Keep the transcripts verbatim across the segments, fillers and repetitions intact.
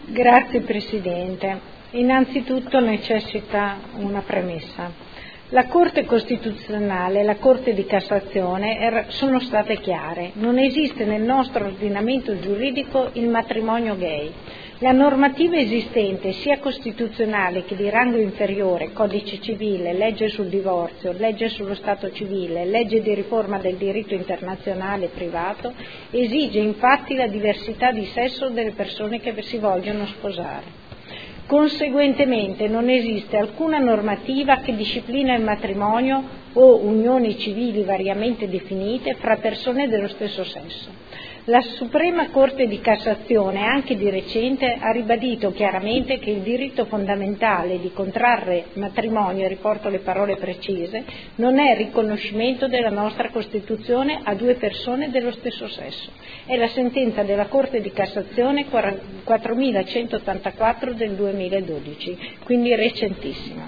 Grazie Presidente. Innanzitutto necessita una premessa. La Corte Costituzionale e la Corte di Cassazione sono state chiare. Non esiste nel nostro ordinamento giuridico il matrimonio gay. La normativa esistente, sia costituzionale che di rango inferiore, Codice Civile, legge sul divorzio, legge sullo Stato civile, legge di riforma del diritto internazionale privato, esige infatti la diversità di sesso delle persone che si vogliono sposare. Conseguentemente non esiste alcuna normativa che disciplina il matrimonio o unioni civili variamente definite fra persone dello stesso sesso. La Suprema Corte di Cassazione, anche di recente, ha ribadito chiaramente che il diritto fondamentale di contrarre matrimonio, riporto le parole precise, non è riconoscimento della nostra Costituzione a due persone dello stesso sesso. È la sentenza della Corte di Cassazione quattromilacentottantaquattro del duemiladodici, quindi recentissima.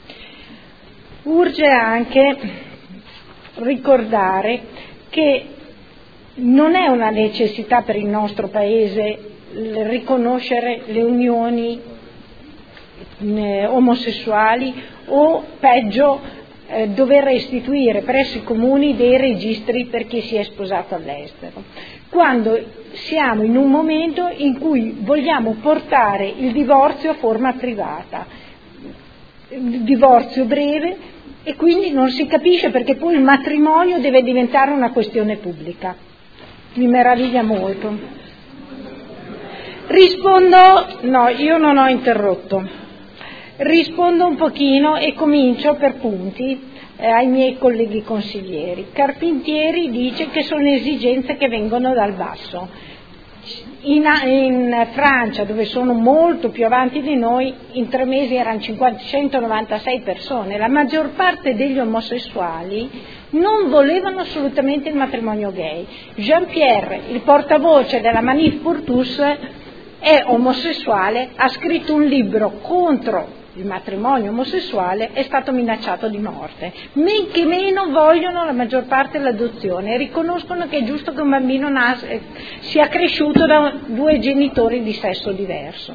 Urge anche ricordare che non è una necessità per il nostro Paese riconoscere le unioni eh, omosessuali o peggio eh, dover istituire presso i comuni dei registri per chi si è sposato all'estero, quando siamo in un momento in cui vogliamo portare il divorzio a forma privata, il divorzio breve, e quindi non si capisce perché poi il matrimonio deve diventare una questione pubblica. Mi meraviglia molto. Rispondo, no, io non ho interrotto, rispondo un pochino e comincio per punti eh, ai miei colleghi consiglieri. Carpentieri dice che sono esigenze che vengono dal basso. In, in Francia, dove sono molto più avanti di noi, in tre mesi erano cinquecentonovantasei persone. La maggior parte degli omosessuali non volevano assolutamente il matrimonio gay. Jean-Pierre, il portavoce della Manif pour tous, è omosessuale, ha scritto un libro contro il matrimonio omosessuale, è stato minacciato di morte. Men che meno vogliono la maggior parte l'adozione e riconoscono che è giusto che un bambino nas- sia cresciuto da due genitori di sesso diverso.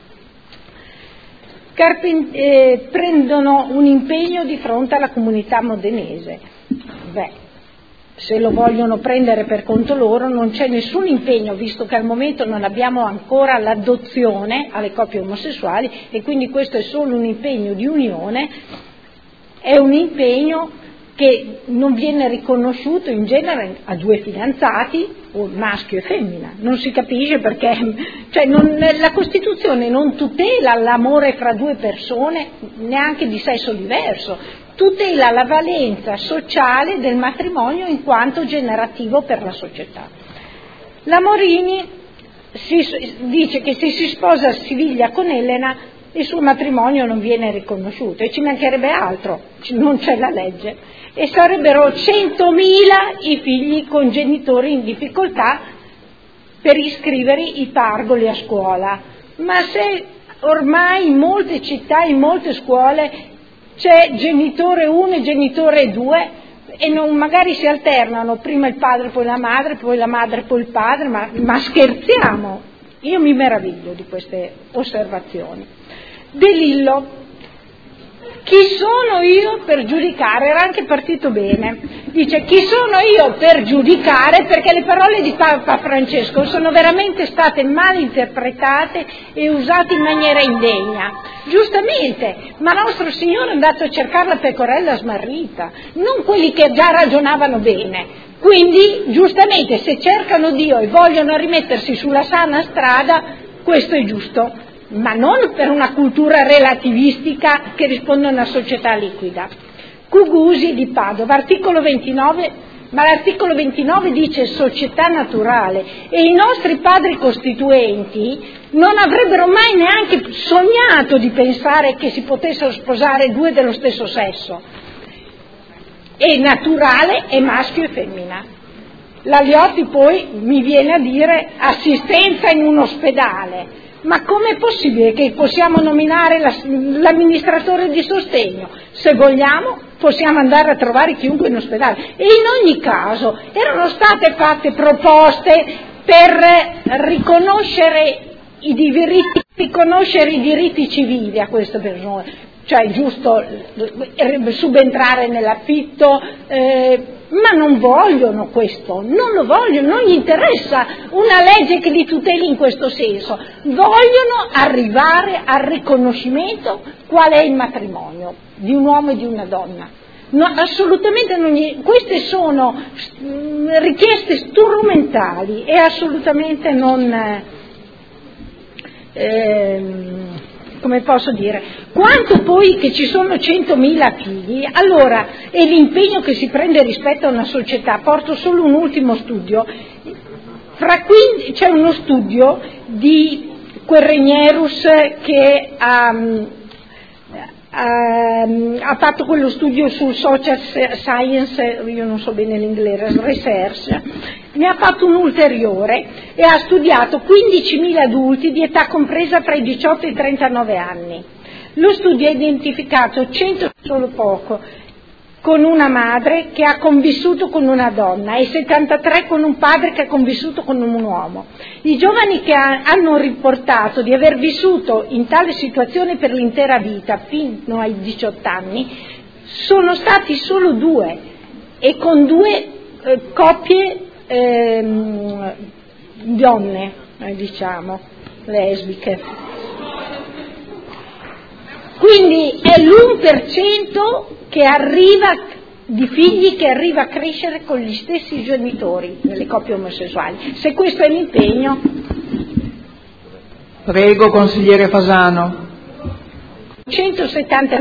Carpent- eh, prendono un impegno di fronte alla comunità modenese. Beh, se lo vogliono prendere per conto loro non c'è nessun impegno, visto che al momento non abbiamo ancora l'adozione alle coppie omosessuali e quindi questo è solo un impegno di unione, è un impegno che non viene riconosciuto in genere a due fidanzati o maschio e femmina, non si capisce perché, cioè non, la Costituzione non tutela l'amore fra due persone neanche di sesso diverso, tutela la valenza sociale del matrimonio in quanto generativo per la società. La Morini si, dice che se si sposa Siviglia con Elena il suo matrimonio non viene riconosciuto, e ci mancherebbe altro, non c'è la legge, e sarebbero centomila i figli con genitori in difficoltà per iscrivere i pargoli a scuola. Ma se ormai in molte città, in molte scuole c'è genitore uno e genitore due e non, magari si alternano, prima il padre poi la madre, poi la madre poi il padre, ma, ma scherziamo? Io mi meraviglio di queste osservazioni. De Lillo, chi sono io per giudicare? Era anche partito bene. Dice, chi sono io per giudicare? Perché le parole di Papa Francesco sono veramente state mal interpretate e usate in maniera indegna. Giustamente, ma nostro Signore è andato a cercare la pecorella smarrita, non quelli che già ragionavano bene. Quindi, giustamente, se cercano Dio e vogliono rimettersi sulla sana strada, questo è giusto, ma non per una cultura relativistica che risponde a una società liquida. Cugusi di Padova, articolo ventinove, ma l'articolo ventinove dice società naturale e i nostri padri costituenti non avrebbero mai neanche sognato di pensare che si potessero sposare due dello stesso sesso. E naturale è maschio e femmina. La Liotti poi mi viene a dire assistenza in un ospedale. Ma com'è possibile che possiamo nominare l'amministratore di sostegno? Se vogliamo possiamo andare a trovare chiunque in ospedale. E in ogni caso erano state fatte proposte per riconoscere i diritti riconoscere i diritti civili a queste persone, cioè è giusto subentrare nell'affitto, eh, ma non vogliono questo, non lo vogliono, non gli interessa una legge che li tuteli in questo senso, vogliono arrivare al riconoscimento qual è il matrimonio di un uomo e di una donna. No, assolutamente non gli, queste sono mh, richieste strumentali e assolutamente non, eh, come posso dire, quanto poi che ci sono centomila figli, allora, e l'impegno che si prende rispetto a una società, porto solo un ultimo studio, fra quindi, c'è uno studio di Querrenierus che ha, ha, ha fatto quello studio sul social science, io non so bene l'inglese, research, ne ha fatto un ulteriore e ha studiato quindicimila adulti di età compresa tra i diciotto e i trentanove anni. Lo studio ha identificato cento, solo poco, con una madre che ha convissuto con una donna e settantatré con un padre che ha convissuto con un uomo. I giovani che ha, hanno riportato di aver vissuto in tale situazione per l'intera vita, fino ai diciotto anni, sono stati solo due, e con due eh, coppie ehm, donne, eh, diciamo, lesbiche. Quindi è l'uno per cento che arriva, di figli che arriva a crescere con gli stessi genitori nelle coppie omosessuali. Se questo è l'impegno. Prego, consigliere Fasano. centosettanta